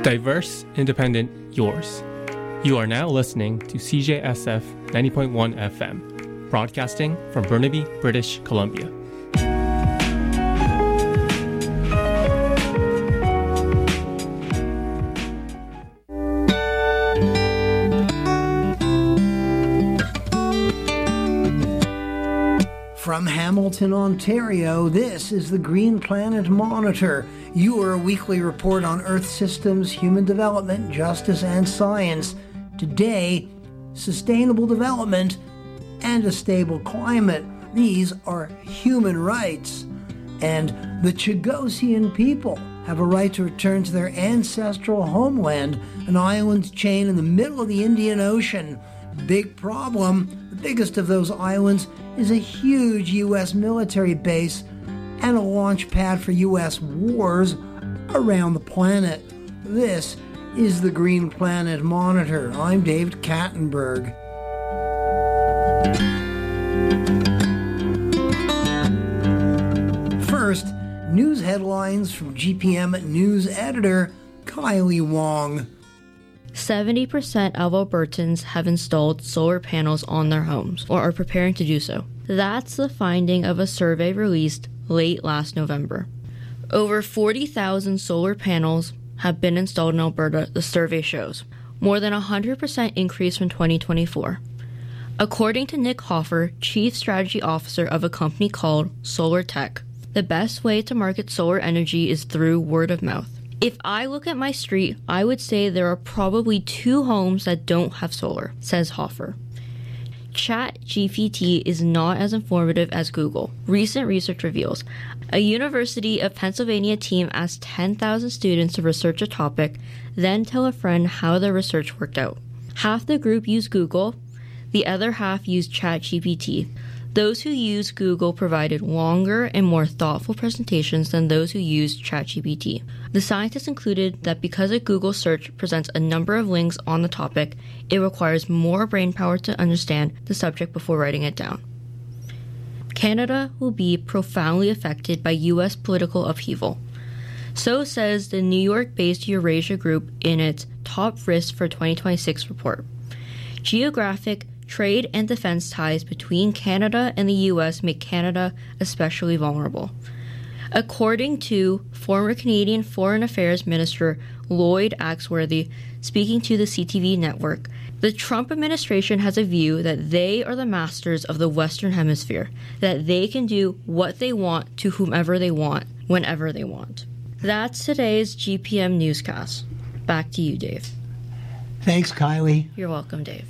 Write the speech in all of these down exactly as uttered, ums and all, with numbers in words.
Diverse, independent, yours. You are now listening to C J S F ninety point one F M, broadcasting from Burnaby, British Columbia. From Hamilton, Ontario, this is the Green Planet Monitor, your weekly report on Earth systems, human development, justice, and science. Today, sustainable development and a stable climate. These are human rights. And the Chagosian people have a right to return to their ancestral homeland, an island chain in the middle of the Indian Ocean. Big problem, the biggest of those islands is a huge U S military base and a launch pad for U S wars around the planet. This is the Green Planet Monitor. I'm David Kattenberg. First, news headlines from G P M News editor Kylie Wong. seventy percent of Albertans have installed solar panels on their homes or are preparing to do so. That's the finding of a survey released late last November. Over forty thousand solar panels have been installed in Alberta, the survey shows. More than a one hundred percent increase from twenty twenty-four. According to Nick Hoffer, Chief Strategy Officer of a company called Solar Tech, the best way to market solar energy is through word of mouth. If I look at my street, I would say there are probably two homes that don't have solar, says Hoffer. ChatGPT is not as informative as Google. Recent research reveals a University of Pennsylvania team asked ten thousand students to research a topic, then tell a friend how their research worked out. Half the group used Google, the other half used ChatGPT. Those who used Google provided longer and more thoughtful presentations than those who used ChatGPT. The scientists included that because a Google search presents a number of links on the topic, it requires more brainpower to understand the subject before writing it down. Canada will be profoundly affected by U S political upheaval. So says the New York-based Eurasia Group in its Top Risks for twenty twenty-six report. Geographic, trade, and defense ties between Canada and the U S make Canada especially vulnerable. According to former Canadian Foreign Affairs Minister Lloyd Axworthy, speaking to the C T V network, the Trump administration has a view that they are the masters of the Western Hemisphere, that they can do what they want to whomever they want, whenever they want. That's today's G P M newscast. Back to you, Dave. Thanks, Kylie. You're welcome, Dave.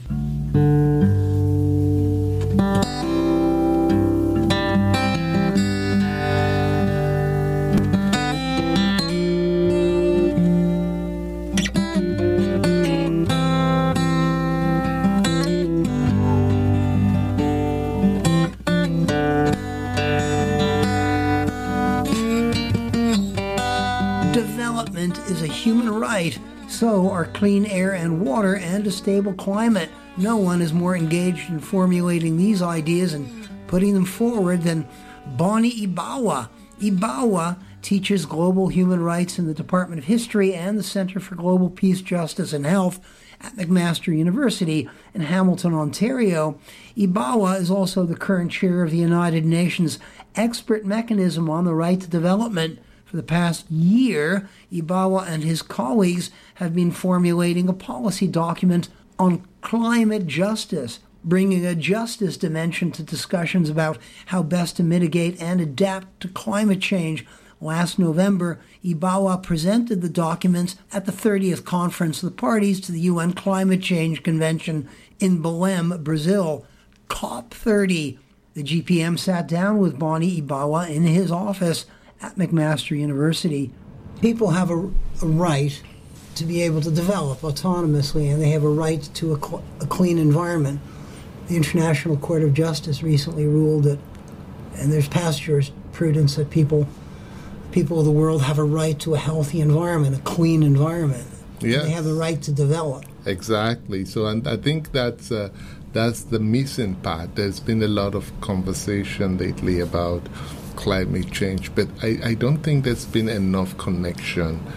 Development is a human right. So are clean air and water and a stable climate. No one is more engaged in formulating these ideas and putting them forward than Bonnie Ibawa. Ibawa teaches global human rights in the Department of History and the Center for Global Peace, Justice, and Health at McMaster University in Hamilton, Ontario. Ibawa is also the current chair of the United Nations Expert Mechanism on the Right to Development. For the past year, Ibawa and his colleagues have been formulating a policy document on climate justice, bringing a justice dimension to discussions about how best to mitigate and adapt to climate change. Last November, Ibawa presented the documents at the thirtieth Conference of the Parties to the U N Climate Change Convention in Belém, Brazil. COP thirty. The G P M sat down with Bonnie Ibawa in his office at McMaster University. People have a, a right to be able to develop autonomously, and they have a right to a, cl- a clean environment. The International Court of Justice recently ruled that, and there's past jurisprudence, that people people of the world have a right to a healthy environment, a clean environment. Yes. They have the right to develop. Exactly. So, and I think that's uh, that's the missing part. There's been a lot of conversation lately about climate change, but I, I don't think there's been enough connection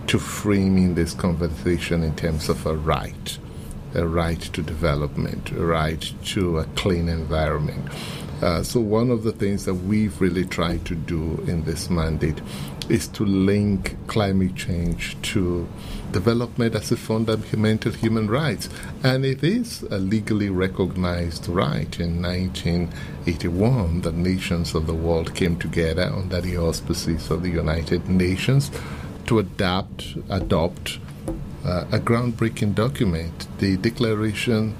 to framing this conversation in terms of a right, a right to development, a right to a clean environment. Uh, so one of the things that we've really tried to do in this mandate is to link climate change to development as a fundamental human right. And it is a legally recognized right. In nineteen eighty-one, the nations of the world came together under the auspices of the United Nations to adapt, adopt uh, a groundbreaking document, the Declaration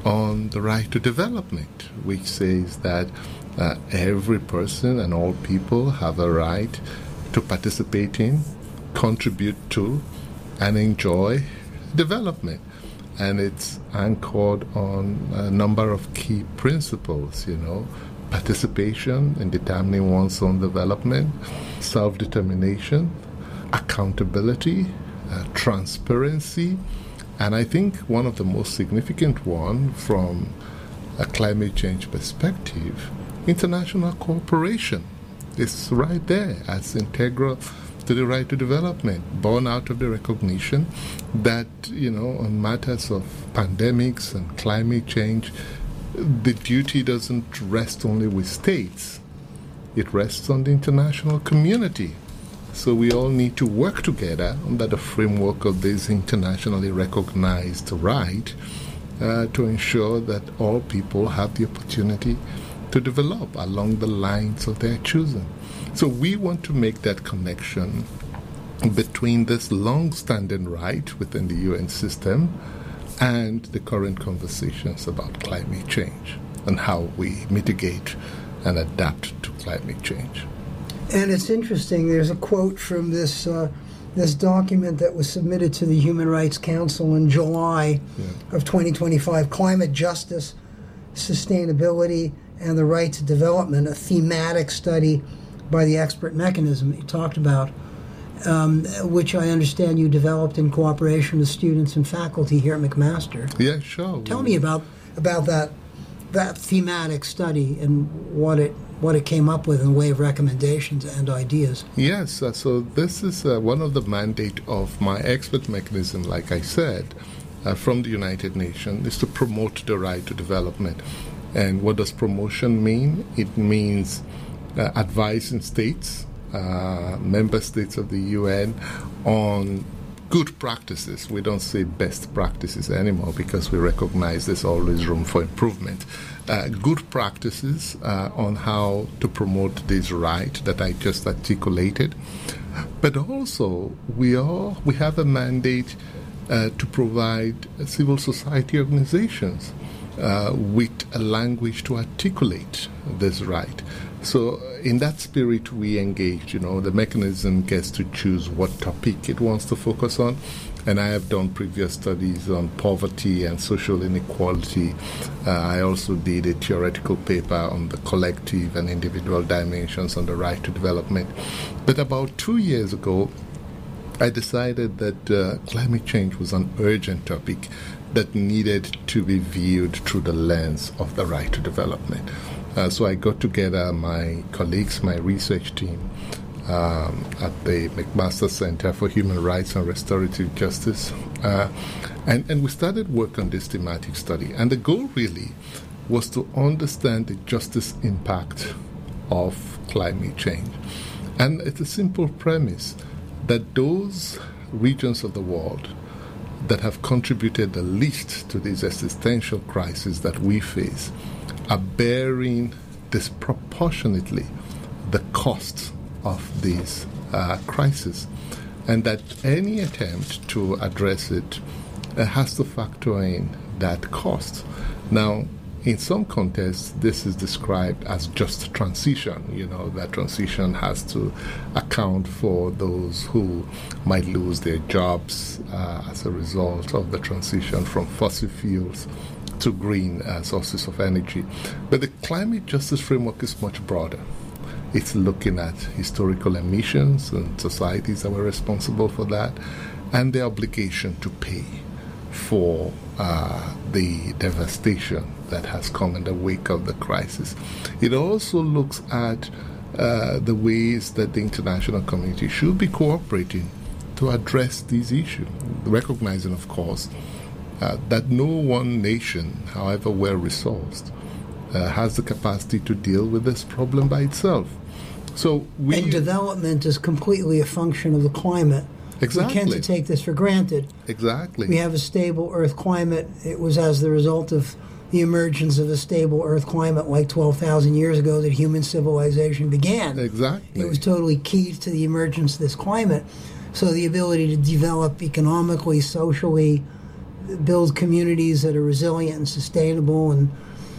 on the Right to Development, which says that uh, every person and all people have a right to participate in, contribute to, and enjoy development. And it's anchored on a number of key principles, you know, participation in determining one's own development, self-determination, accountability, uh, transparency, and I think one of the most significant one from a climate change perspective, international cooperation. It's right there as integral to the right to development, born out of the recognition that, you know, on matters of pandemics and climate change, the duty doesn't rest only with states. It rests on the international community. So we all need to work together under the framework of this internationally recognized right uh, to ensure that all people have the opportunity to develop along the lines of their choosing. So we want to make that connection between this long-standing right within the U N system and the current conversations about climate change and how we mitigate and adapt to climate change. And it's interesting, there's a quote from this uh, this document that was submitted to the Human Rights Council in July yeah. of twenty twenty-five, Climate Justice, Sustainability, and the Right to Development, a thematic study by the expert mechanism that you talked about, um, which I understand you developed in cooperation with students and faculty here at McMaster. Yeah, sure. Tell me about about that that thematic study and what it what it came up with in the way of recommendations and ideas. Yes, uh, so this is uh, one of the mandate of my expert mechanism, like I said, uh, from the United Nations, is to promote the right to development. And what does promotion mean? It means uh, advising states, uh, member states of the U N, on good practices. We don't say best practices anymore because we recognize there's always room for improvement. Uh, good practices uh, on how to promote this right that I just articulated. But also, we are we have a mandate uh, to provide uh, civil society organizations uh, with a language to articulate this right. So in that spirit, we engage. You know, the mechanism gets to choose what topic it wants to focus on. And I have done previous studies on poverty and social inequality. Uh, I also did a theoretical paper on the collective and individual dimensions on the right to development. But about two years ago, I decided that uh, climate change was an urgent topic that needed to be viewed through the lens of the right to development. Uh, so I got together my colleagues, my research team, Um, at the McMaster Center for Human Rights and Restorative Justice. Uh, and, and we started work on this thematic study. And the goal really was to understand the justice impact of climate change. And it's a simple premise that those regions of the world that have contributed the least to this existential crisis that we face are bearing disproportionately the costs of this uh, crisis, and that any attempt to address it uh, has to factor in that cost. Now, in some contexts, this is described as just transition. You know, that transition has to account for those who might lose their jobs uh, as a result of the transition from fossil fuels to green uh, sources of energy. But the climate justice framework is much broader. It's looking at historical emissions and societies that were responsible for that, and the obligation to pay for uh, the devastation that has come in the wake of the crisis. It also looks at uh, the ways that the international community should be cooperating to address these issues, recognizing, of course, uh, that no one nation, however well-resourced, uh, has the capacity to deal with this problem by itself. So we and development is completely a function of the climate. Exactly. We tend to take this for granted. Exactly. We have a stable Earth climate. It was as the result of the emergence of a stable Earth climate like twelve thousand years ago that human civilization began. Exactly. It was totally key to the emergence of this climate. So the ability to develop economically, socially, build communities that are resilient and sustainable, and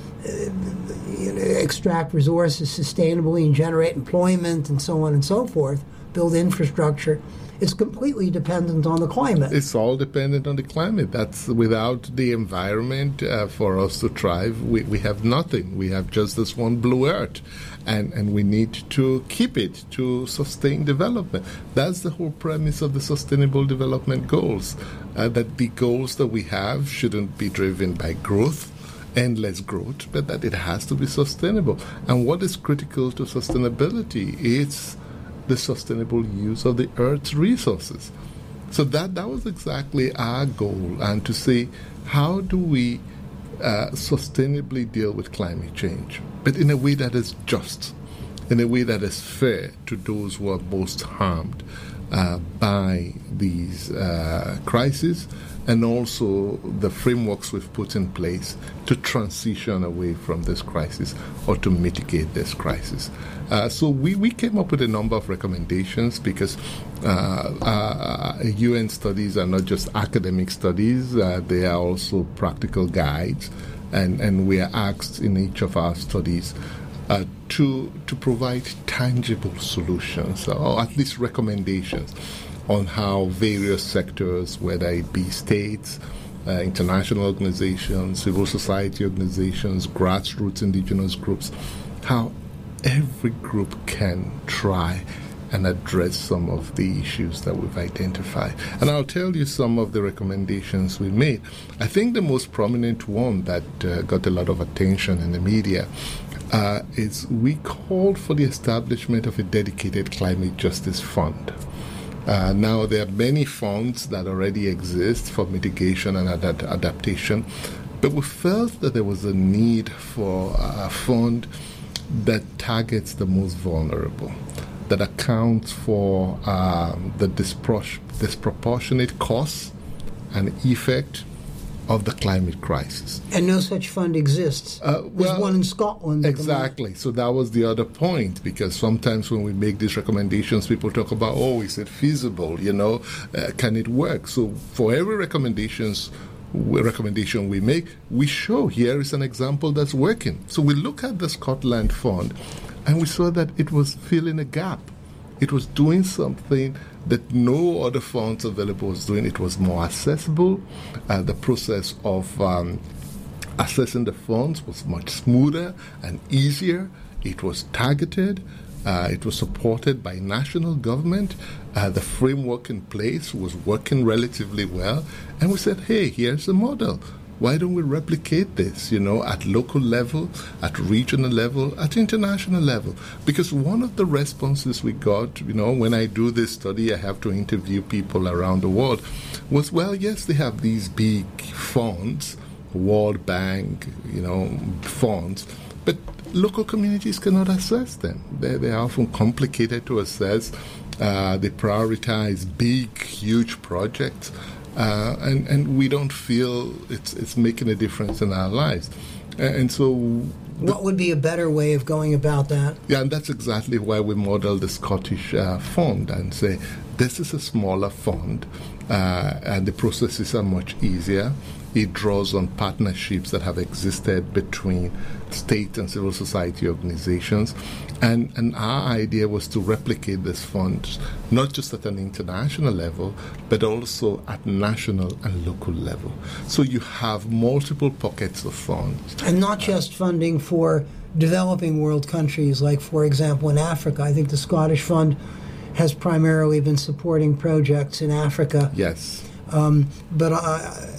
uh, you know, extract resources sustainably and generate employment and so on and so forth, build infrastructure. It's completely dependent on the climate. It's all dependent on the climate. That's without the environment uh, for us to thrive, we, we have nothing. We have just this one blue earth, and, and we need to keep it to sustain development. That's the whole premise of the Sustainable Development Goals, uh, that the goals that we have shouldn't be driven by growth, endless growth, but that it has to be sustainable. And what is critical to sustainability is the sustainable use of the Earth's resources. So that, that was exactly our goal, and to say, how do we uh, sustainably deal with climate change, but in a way that is just, in a way that is fair to those who are most harmed uh, by these uh, crises, and also the frameworks we've put in place to transition away from this crisis or to mitigate this crisis. Uh, so we, we came up with a number of recommendations because uh, uh, U N studies are not just academic studies, uh, they are also practical guides, and, and we are asked in each of our studies uh, to, to provide tangible solutions, or at least recommendations on how various sectors, whether it be states, uh, international organizations, civil society organizations, grassroots indigenous groups, how every group can try and address some of the issues that we've identified. And I'll tell you some of the recommendations we made. I think the most prominent one that uh, got a lot of attention in the media uh, is we called for the establishment of a dedicated climate justice fund. Uh, now, there are many funds that already exist for mitigation and ad- adaptation, but we felt that there was a need for a fund that targets the most vulnerable, that accounts for um, the dispro- disproportionate costs and effect of the climate crisis. And no such fund exists. Uh, well, There's one in Scotland. Exactly. So that was the other point, because sometimes when we make these recommendations, people talk about, oh, is it feasible? You know, uh, can it work? So for every recommendations, recommendation we make, we show here is an example that's working. So we look at the Scotland Fund, and we saw that it was filling a gap. It was doing something that no other funds available was doing. It was more accessible. Uh, the process of um, assessing the funds was much smoother and easier. It was targeted. Uh, it was supported by national government. Uh, the framework in place was working relatively well. And we said, hey, here's a model. Why don't we replicate this, you know, at local level, at regional level, at international level? Because one of the responses we got, you know, when I do this study, I have to interview people around the world, was, well, yes, they have these big funds, World Bank, you know, funds, but local communities cannot access them. They, they are often complicated to assess. Uh, they prioritize big, huge projects. Uh, and, and we don't feel it's it's making a difference in our lives. And, and so... What would be a better way of going about that? Yeah, and that's exactly why we model the Scottish uh, fund and say, this is a smaller fund, uh, and the processes are much easier. It draws on partnerships that have existed between state and civil society organizations. And, and our idea was to replicate this fund, not just at an international level, but also at national and local level. So you have multiple pockets of funds. And not just funding for developing world countries, like, for example, in Africa. I think the Scottish Fund has primarily been supporting projects in Africa. Yes. Um, but uh,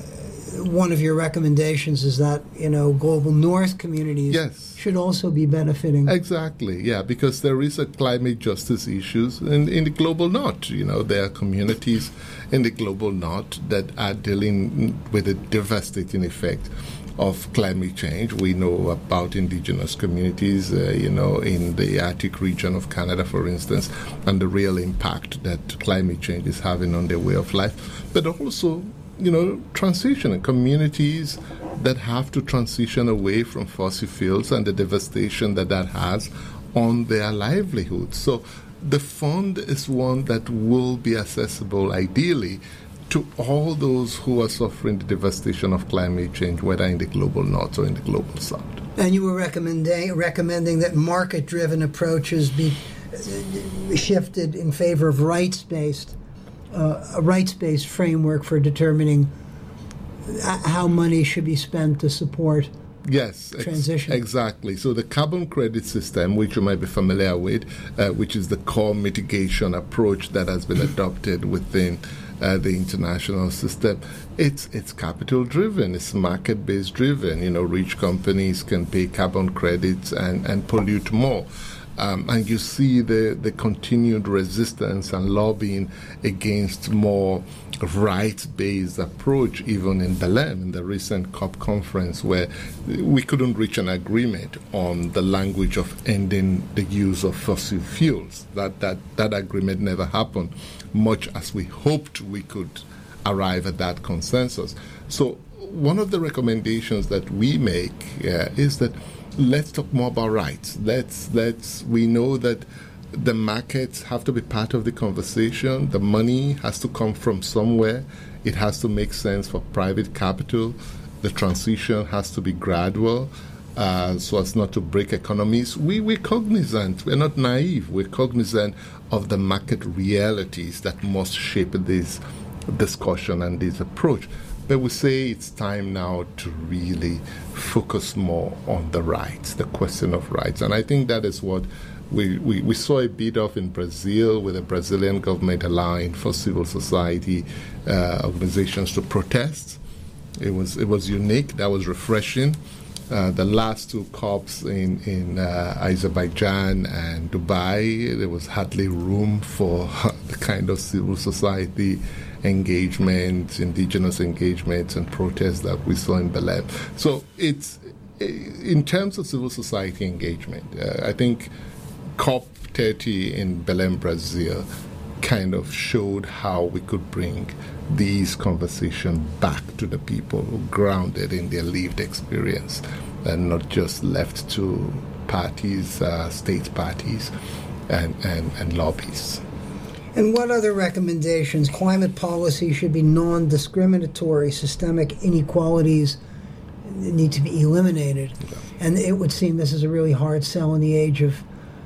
one of your recommendations is that, you know, global north communities yes. should also be benefiting. Exactly, yeah, because there is a climate justice issues in, in the global north. You know, there are communities in the global north that are dealing with the devastating effect of climate change. We know about indigenous communities, uh, you know, in the Arctic region of Canada, for instance, and the real impact that climate change is having on their way of life. But also, you know, transition and communities that have to transition away from fossil fuels and the devastation that that has on their livelihoods. So the fund is one that will be accessible, ideally, to all those who are suffering the devastation of climate change, whether in the global north or in the global south. And you were recommending recommending that market-driven approaches be shifted in favor of rights-based, uh, a rights-based framework for determining how money should be spent to support Yes, transition. Ex- exactly. So the carbon credit system, which you might be familiar with, uh, which is the core mitigation approach that has been adopted within Uh, the international system, it's it's capital driven, it's market based driven. You know, rich companies can pay carbon credits and, and pollute more. Um, and you see the, the continued resistance and lobbying against more rights-based approach, even in Belém, in the recent COP conference, where we couldn't reach an agreement on the language of ending the use of fossil fuels. That, that, that agreement never happened, much as we hoped we could arrive at that consensus. So one of the recommendations that we make uh, is that let's talk more about rights. Let's let's we know that the markets have to be part of the conversation. The money has to come from somewhere. It has to make sense for private capital. The transition has to be gradual, uh, so as not to break economies. We we're cognizant. We're not naive. We're cognizant of the market realities that must shape this discussion and this approach. But we say it's time now to really focus more on the rights, the question of rights. And I think that is what we, we, we saw a bit of in Brazil, with the Brazilian government allowing for civil society uh, organizations to protest. It was it was unique. That was refreshing. Uh, the last two COPs in, in uh, Azerbaijan and Dubai, there was hardly room for the kind of civil society engagement, indigenous engagement and protests that we saw in Belém. So it's, in terms of civil society engagement, uh, I think COP thirty in Belém, Brazil, kind of showed how we could bring these conversations back to the people, grounded in their lived experience and not just left to parties, uh, state parties and, and, and lobbies. And what other recommendations? Climate policy should be non-discriminatory. Systemic inequalities need to be eliminated. Yeah. And it would seem this is a really hard sell in the age of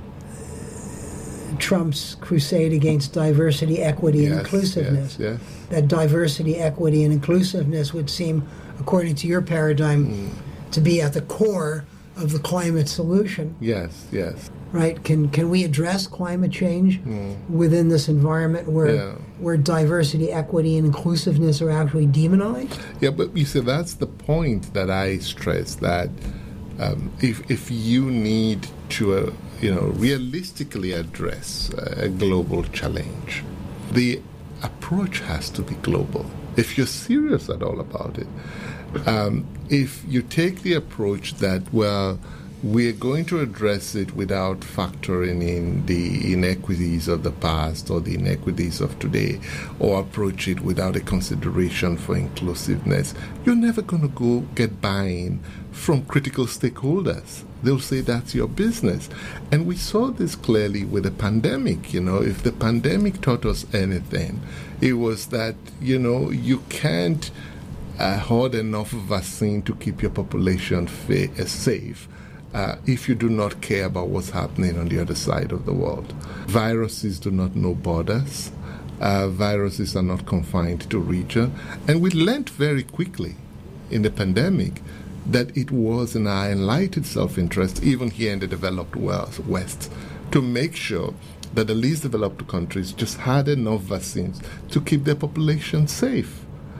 uh, Trump's crusade against diversity, equity, yes, and inclusiveness. Yes, yes. That diversity, equity, and inclusiveness would seem, according to your paradigm, mm. to be at the core of the climate solution. Yes, yes. Right? Can can we address climate change mm. within this environment where yeah. where diversity, equity, and inclusiveness are actually demonized? Yeah, but you see, that's the point that I stress, that um, if if you need to, uh, you know, realistically address a global challenge, the approach has to be global. If you're serious at all about it, um, if you take the approach that, well, we're going to address it without factoring in the inequities of the past or the inequities of today, or approach it without a consideration for inclusiveness, you're never going to go get buy-in from critical stakeholders. They'll say that's your business. And we saw this clearly with the pandemic. You know, if the pandemic taught us anything, it was that, you know, you can't uh, hoard enough vaccine to keep your population fa- uh, safe Uh, if you do not care about what's happening on the other side of the world. Viruses do not know borders. Uh, viruses are not confined to region. And we learned very quickly in the pandemic that it was in our enlightened self-interest, even here in the developed West, to make sure that the least developed countries just had enough vaccines to keep their population safe.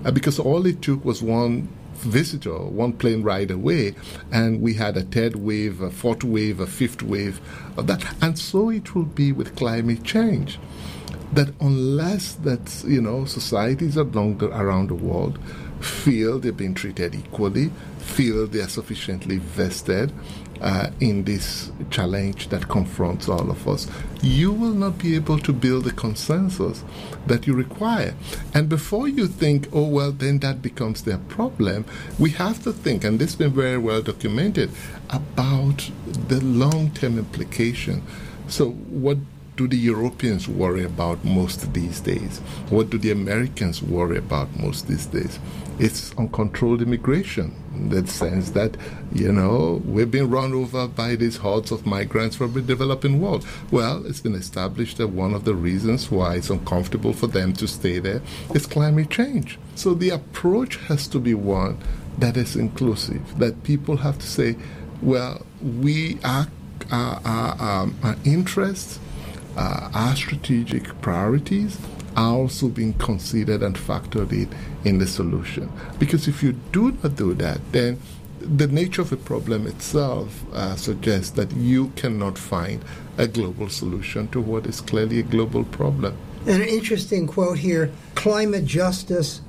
uh, because all it took was one visitor, one plane ride away, and we had a third wave, a fourth wave, a fifth wave of that. And so it will be with climate change. That unless that, you know, societies along the, around the world feel they're being treated equally, feel they are sufficiently vested uh, in this challenge that confronts all of us, you will not be able to build the consensus that you require. And before you think, oh, well, then that becomes their problem, we have to think, and this has been very well documented, about the long-term implication. So what do the Europeans worry about most these days? What do the Americans worry about most these days? It's uncontrolled immigration, in the sense that, you know, we've been run over by these hordes of migrants from the developing world. Well, it's been established that one of the reasons why it's uncomfortable for them to stay there is climate change. So the approach has to be one that is inclusive, that people have to say, well, we are, our, our, um, our interests, Uh, our strategic priorities are also being considered and factored in in the solution. Because if you do not do that, then the nature of the problem itself uh, suggests that you cannot find a global solution to what is clearly a global problem. And an interesting quote here, climate justice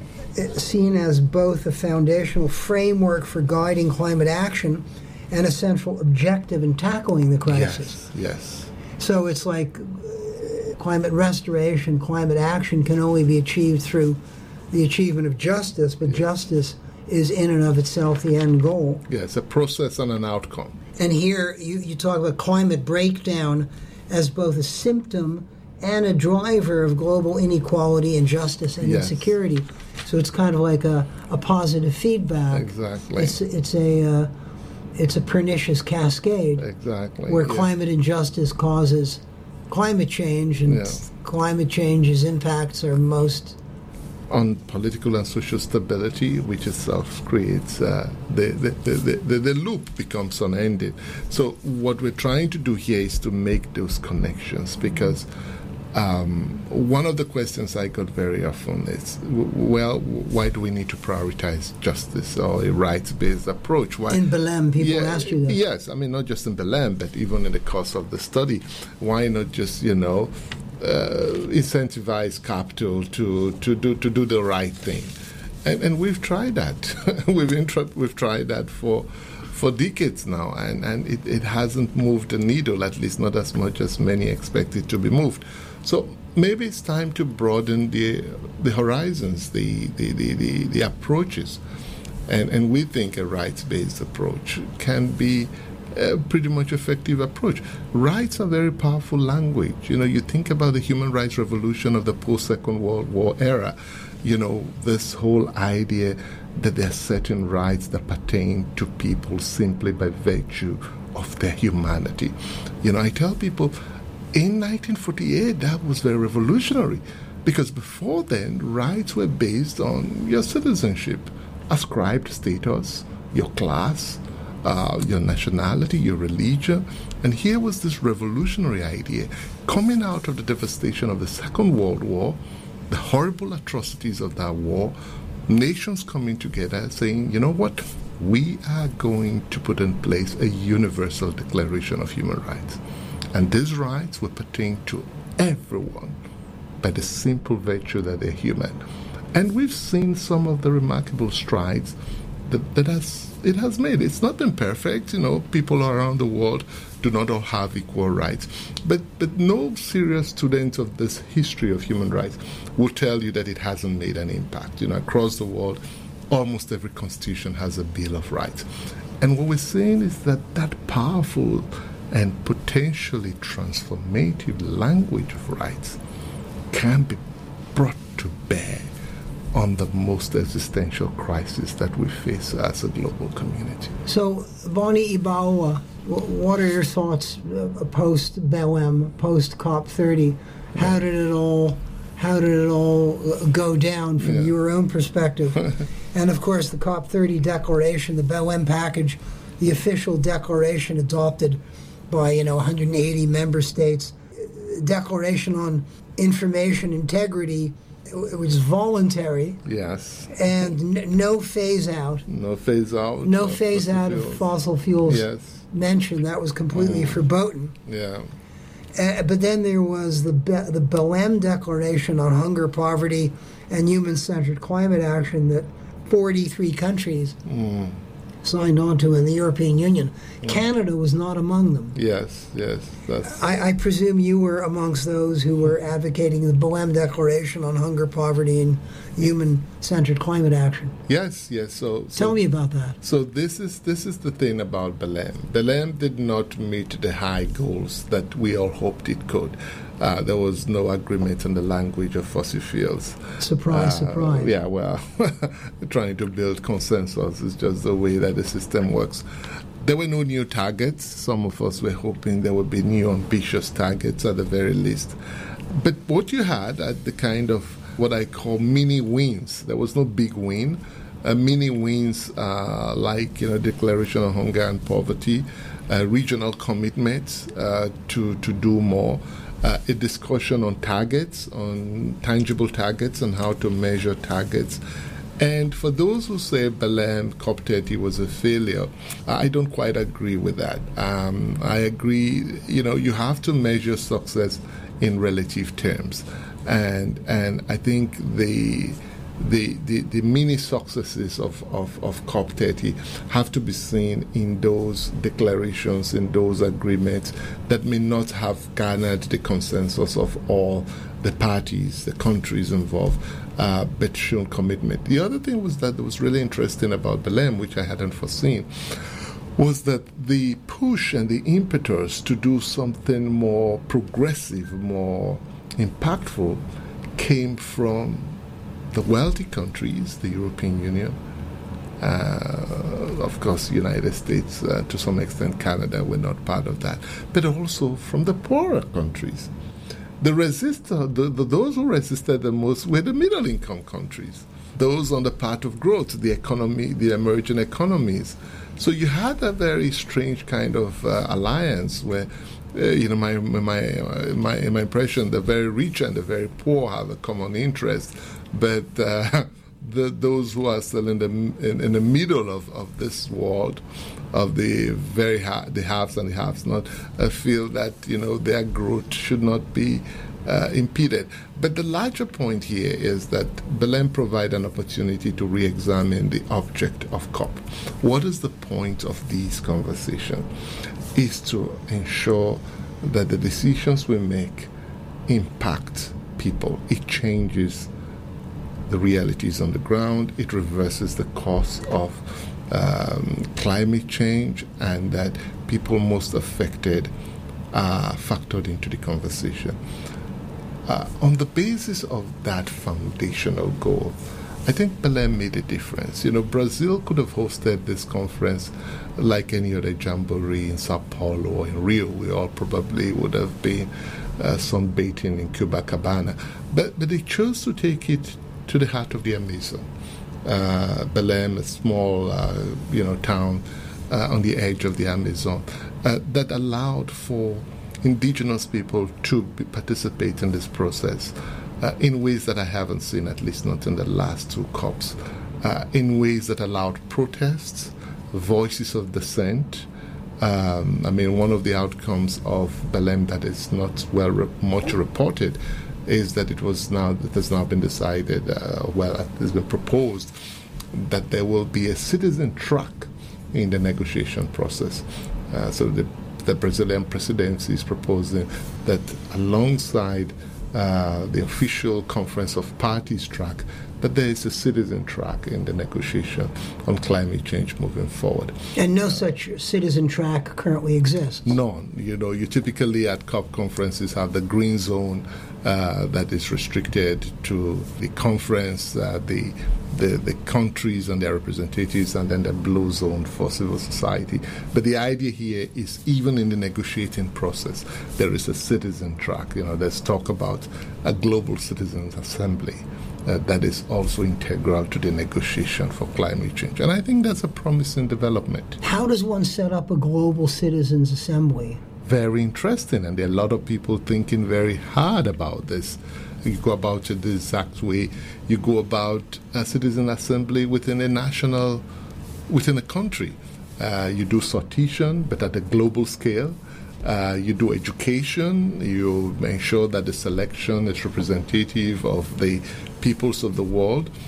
seen as both a foundational framework for guiding climate action and a central objective in tackling the crisis. Yes, yes. So it's like uh, climate restoration, climate action can only be achieved through the achievement of justice, but justice is in and of itself the end goal. Yeah, it's a process and an outcome. And here you, you talk about climate breakdown as both a symptom and a driver of global inequality, injustice, and yes. insecurity. So it's kind of like a, a positive feedback. Exactly. It's, it's a... Uh, It's a pernicious cascade. Exactly. Where yeah. climate injustice causes climate change, and yeah. climate change's impacts are most on political and social stability, which itself creates uh, the, the, the, the, the loop becomes unending. So what we're trying to do here is to make those connections, because Um, one of the questions I got very often is, w- well, why do we need to prioritize justice or a rights-based approach? Why? In Belém, people yeah, asked you that. Yes, I mean, not just in Belém, but even in the course of the study. Why not just, you know, uh, incentivize capital to, to, do, to do the right thing? And, and we've tried that. we've, intra- we've tried that for... for decades now, and, and it, it hasn't moved the needle, at least not as much as many expect it to be moved. So maybe it's time to broaden the the horizons, the the, the, the, the approaches. And, and we think a rights-based approach can be a pretty much effective approach. Rights are very powerful language. You know, you think about the human rights revolution of the post-Second World War era, you know, this whole idea that there are certain rights that pertain to people simply by virtue of their humanity. You know, I tell people, in nineteen forty-eight, that was very revolutionary, because before then, rights were based on your citizenship, ascribed status, your class, uh, your nationality, your religion. And here was this revolutionary idea coming out of the devastation of the Second World War, the horrible atrocities of that war, nations coming together saying, you know what, we are going to put in place a universal declaration of human rights. And these rights will pertain to everyone by the simple virtue that they're human. And we've seen some of the remarkable strides that, that has, it has made. It's not been perfect. You know, people around the world do not all have equal rights. But, but no serious student of this history of human rights will tell you that it hasn't made an impact. You know, across the world, almost every constitution has a Bill of Rights. And what we're saying is that that powerful and potentially transformative language of rights can be brought to bear on the most existential crisis that we face as a global community. So, Bonnie Ibawa, what are your thoughts uh, post-Belém, post-COP thirty? How did it all, how did it all go down from yeah. your own perspective? And of course, the COP thirty declaration, the Belém package, the official declaration adopted by, you know, one hundred eighty member states, declaration on information integrity it was voluntary. Yes. And n- no phase out. No phase out. No phase out of fossil fuels. Yes. Mentioned that was completely mm. verboten. Yeah. Uh, but then there was the Be- the Belém Declaration on Hunger, Poverty, and Human-Centered Climate Action that forty-three countries mm. signed on to in the European Union. Mm. Canada was not among them. Yes, yes. That's I, I presume you were amongst those who were advocating the Belém Declaration on Hunger, Poverty, and Human-Centered Climate Action. Yes, yes. So, so tell me about that. So this is this is the thing about Belém. Belém did not meet the high goals that we all hoped it could. Uh, there was no agreement on the language of fossil fuels. Surprise, uh, surprise. Yeah, well, trying to build consensus is just the way that the system works. There were no new targets. Some of us were hoping there would be new ambitious targets at the very least. But what you had at the kind of what I call mini wins, there was no big win. Uh, mini wins uh, like, you know, Declaration on Hunger and Poverty, uh, regional commitments uh, to, to do more. Uh, a discussion on targets, on tangible targets, and how to measure targets. And for those who say Belém COP thirty was a failure, I don't quite agree with that. Um, I agree, you know, you have to measure success in relative terms. And and I think the the the, the mini successes of, of, of COP thirty have to be seen in those declarations, in those agreements that may not have garnered the consensus of all the parties, the countries involved, uh, but shown commitment. The other thing was that was really interesting about Belém, which I hadn't foreseen, was that the push and the impetus to do something more progressive, more impactful, came from the wealthy countries, the European Union, uh, of course, the United States, uh, to some extent Canada were not part of that, but also from the poorer countries. The resistor, the, the, those who resisted the most were the middle-income countries, those on the path of growth, the economy, the emerging economies. So you had a very strange kind of uh, alliance where, uh, you know, my my uh, my my impression, the very rich and the very poor have a common interest, but uh, the, those who are still in the in, in the middle of, of this world, of the very ha- the haves and the haves not, uh, feel that, you know, their growth should not be uh, impeded. But the larger point here is that Belém provide an opportunity to re-examine the object of COP. What is the point of these conversations? Is to ensure that the decisions we make impact people. It changes the realities on the ground. It reverses the course of um, climate change, and that people most affected are factored into the conversation. Uh, on the basis of that foundational goal, I think Belém made a difference. You know, Brazil could have hosted this conference like any other jamboree in Sao Paulo or in Rio. We all probably would have been uh, sunbathing in Copacabana. But, but they chose to take it to the heart of the Amazon. Uh, Belém, a small, uh, you know, town uh, on the edge of the Amazon, uh, that allowed for indigenous people to be, participate in this process uh, in ways that I haven't seen, at least not in the last two COPs, uh, in ways that allowed protests, voices of dissent. Um, I mean, one of the outcomes of Belém that is not well re- much reported is that it was now it has now been decided, uh, well, it has been proposed that there will be a citizen track in the negotiation process. Uh, so the the Brazilian presidency is proposing that alongside uh, the official Conference of Parties track, that there is a citizen track in the negotiation on climate change moving forward. And no uh, such citizen track currently exists? None. You know, you typically at COP conferences have the green zone uh, that is restricted to the conference, uh, the The, the countries and their representatives, and then the blue zone for civil society. But the idea here is even in the negotiating process, there is a citizen track. You know, there's talk about a global citizens assembly uh, that is also integral to the negotiation for climate change. And I think that's a promising development. How does one set up a global citizens assembly? Very interesting, and there are a lot of people thinking very hard about this. You go about it the exact way you go about a citizen assembly within a national, within a country. Uh, you do sortition, but at a global scale. Uh, you do education. You ensure that the selection is representative of the peoples of the world.